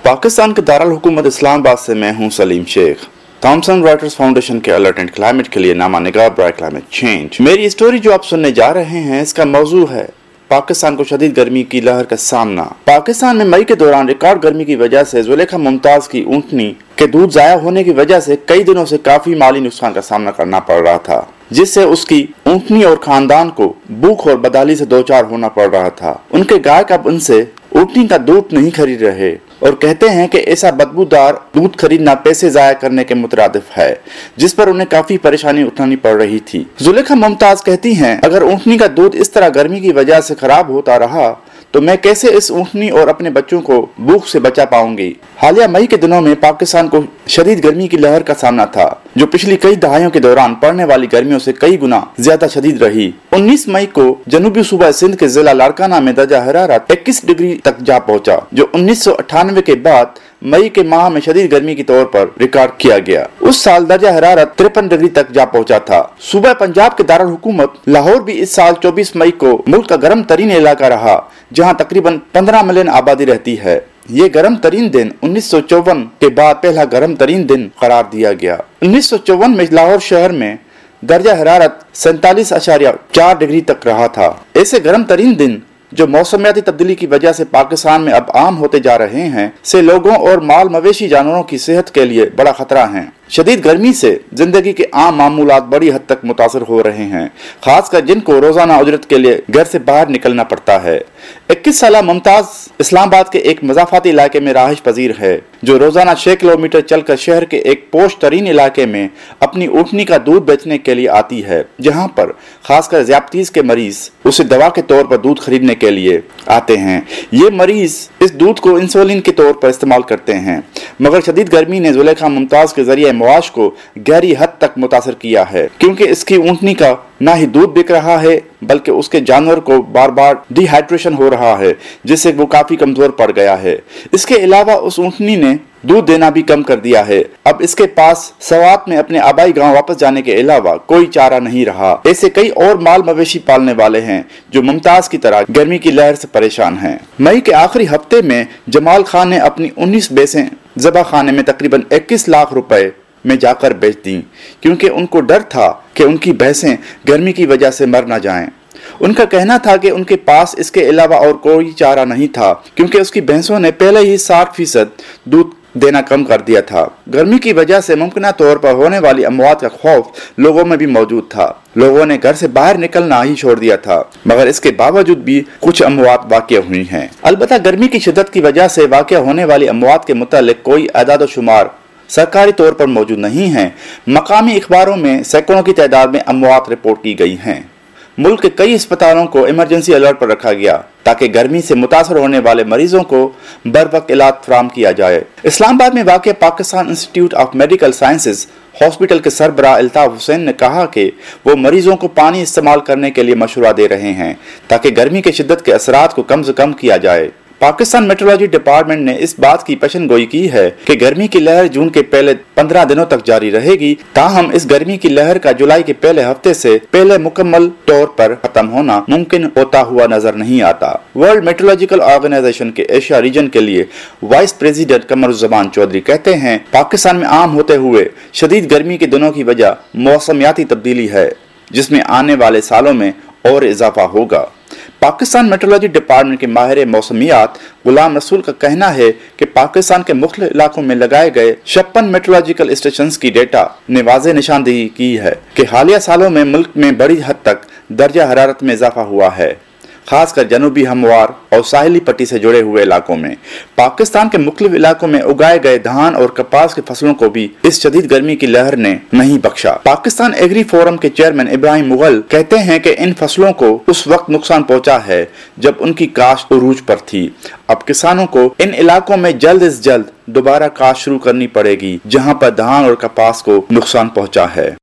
पाकिस्तान के दारुल हुकूमत इस्लामाबाद से मैं हूं Salim Sheikh. Thomson Reuters Foundation के अलर्ट एंड क्लाइमेट के लिए नामा निगाह बराए क्लाइमेट चेंज। मेरी स्टोरी जो आप सुनने जा रहे हैं इसका मौजू है पाकिस्तान को शदीद गर्मी की लहर का सामना। पाकिस्तान में मई के दौरान रिकॉर्ड गर्मी की वजह से जुलेखा मुमताज की ऊँटनी के दूध जाया होने की वजह से कई दिनों से काफी माली नुकसान का सामना करना पड़ रहा था, जिससे उसकी ऊँटनी और खानदान को भूख और बदहाली से दो चार होना पड़ रहा था। उनके गायक अब उनसे ऊँटनी का दूध नहीं खरीद रहे और कहते हैं कि ऐसा बदबूदार दूध खरीदना पैसे जाया करने के मुतरादिफ है, जिस पर उन्हें काफी परेशानी उठानी पड़ रही थी। जुलेखा मुमताज कहती हैं, अगर ऊँटनी का दूध इस तरह गर्मी की वजह से खराब होता रहा तो मैं कैसे इस ऊँटनी और अपने बच्चों को भूख से बचा पाऊंगी। हालिया मई के दिनों में पाकिस्तान को शदीद गर्मी की लहर का सामना था, जो पिछली कई दहाइयों के दौरान पड़ने वाली गर्मियों से कई गुना ज्यादा शदीद रही। 19 मई को जनूबी सूबा सिंध के जिला लाड़काना में दर्जा हरारत 21 डिग्री तक जा पहुंचा, जो 1998 के बाद मई के माह में शदीद गर्मी के तौर पर रिकॉर्ड किया गया। उस साल दर्जा हरारत 53 डिग्री तक जा पहुंचा था। सूबा पंजाब के दारुल हुकूमत लाहौर भी इस साल 24 मई को मुल्क का गर्म तरीन इलाका रहा, जहां तकरीबन 15 मिलियन आबादी रहती है। ये गर्म तरीन दिन 1954 के बाद पहला गर्म तरीन दिन करार दिया गया। 1954 में लाहौर शहर में दर्जा हरारत 47.4 डिग्री तक रहा था। ऐसे गर्म तरीन दिन जो मौसमियाती तब्दीली की वजह से पाकिस्तान में अब आम होते जा रहे हैं, से लोगों और माल मवेशी जानवरों की सेहत के लिए बड़ा खतरा है। शदीद गर्मी से जिंदगी के आम मामूलात बड़ी हद तक मुतासर हो रहे हैं, खासकर जिनको रोजाना उजरत के लिए घर से बाहर निकलना पड़ता है। 21 साल मुमताज इस्लामाबाद के एक मज़ाफ़ाती इलाके में राहश पजीर है, जो रोजाना 6 किलोमीटर चलकर शहर के एक पोश तरीन इलाके में अपनी ऊँटनी का दूध बेचने के लिए आती है, जहाँ पर खासकर ज़्यादतीज़ के मरीज उसे दवा के तौर पर दूध खरीदने के लिए आते हैं। ये मरीज इस दूध को इंसुलिन के तौर पर इस्तेमाल करते हैं, मगर शदीद गर्मी ने जुलेखा मुमताज के जरिए मुआश को गहरी हद तक मुतासर किया है, क्योंकि इसकी ऊँटनी का ना ही दूध बिक रहा है बल्कि उसके जानवर को बार बार डिहाइड्रेशन हो रहा है, जिससे वो काफी कमजोर पड़ गया है। इसके अलावा उस ऊँटनी ने दूध देना भी कम कर दिया है। अब इसके पास सवात में अपने आबाई गांव वापस जाने के अलावा कोई चारा नहीं रहा। ऐसे कई और माल मवेशी पालने वाले हैं जो मुमताज की तरह गर्मी की लहर से परेशान हैं। मई के आखिरी हफ्ते में जमाल खान ने अपनी 19 भैंसें ज़बा खाने में तकरीबन 21 लाख रुपए में जाकर बेच दी, क्योंकि उनको डर था कि उनकी भैंसें गर्मी की वजह से मर न जाएं। उनका कहना था कि उनके पास इसके अलावा और कोई चारा नहीं था, क्योंकि उसकी भैंसों ने पहले ही 60% दूध देना कम कर दिया था। गर्मी की वजह से मुमकिन तौर पर होने वाली अमवात का खौफ लोगों में भी मौजूद था। लोगों ने घर से बाहर निकलना ही छोड़ दिया था, मगर इसके बावजूद भी कुछ अमवात वाक़या हुई हैं। अलबत्ता गर्मी की शिद्दत की वजह से वाक़या होने वाली अमवात के मुतालिक कोई अदाद शुमार सरकारी तौर पर मौजूद नहीं है। मकामी अखबारों में सैकड़ों की तादाद में अमवात रिपोर्ट की गई हैं। मुल्क के कई अस्पतालों को इमरजेंसी अलर्ट पर रखा गया ताकि गर्मी से मुतासर होने वाले मरीजों को बर वक्त इलाज फराहम किया जाए। इस्लामाबाद में वाक़ Pakistan Institute of Medical Sciences hospital के सरबराह अल्ताफ हुसैन ने कहा कि वो मरीजों को पानी इस्तेमाल करने के लिए मशवरा दे रहे हैं ताकि गर्मी की शिद्दत के असरात को कम से कम किया जाए। पाकिस्तान मेट्रोलॉजी डिपार्टमेंट ने इस बात की पेशन गोई की है कि गर्मी की लहर जून के पहले 15 दिनों तक जारी रहेगी, ताहम इस गर्मी की लहर का जुलाई के पहले हफ्ते से पहले मुकम्मल तौर पर खत्म होना मुमकिन होता हुआ नजर नहीं आता। वर्ल्ड मेट्रोलॉजिकल ऑर्गेनाइजेशन के एशिया रीजन के लिए वाइस प्रेसिडेंट कमरुज़्ज़मान चौधरी कहते हैं, पाकिस्तान में आम होते हुए शदीद गर्मी के दिनों की वजह मौसमियाती तब्दीली है, जिसमें आने वाले सालों में और इजाफा होगा। पाकिस्तान मेट्रोलॉजी डिपार्टमेंट के माहिर मौसमियात गुलाम रसूल का कहना है कि पाकिस्तान के मुख्तलिफ इलाकों में लगाए गए 56 मेट्रोलॉजिकल स्टेशंस की डेटा ने वाज़ेह निशानदेही की है कि हालिया सालों में मुल्क में बड़ी हद तक दर्जा हरारत में इजाफा हुआ है, खासकर जनूबी हमवार और साहिली पट्टी से जुड़े हुए इलाकों में। पाकिस्तान के मुख्तलिफ इलाकों में उगाए गए धान और कपास के फसलों को भी इस शदीद गर्मी की लहर ने नहीं बख्शा। पाकिस्तान एग्री फोरम के चेयरमैन इब्राहिम मुगल कहते हैं कि इन फसलों को उस वक्त नुकसान पहुंचा है जब उनकी काश्त उरूज पर थी। अब किसानों को इन इलाकों में जल्द से जल्द दोबारा काश्त शुरू करनी पड़ेगी, जहां पर धान और कपास को नुकसान पहुंचा है।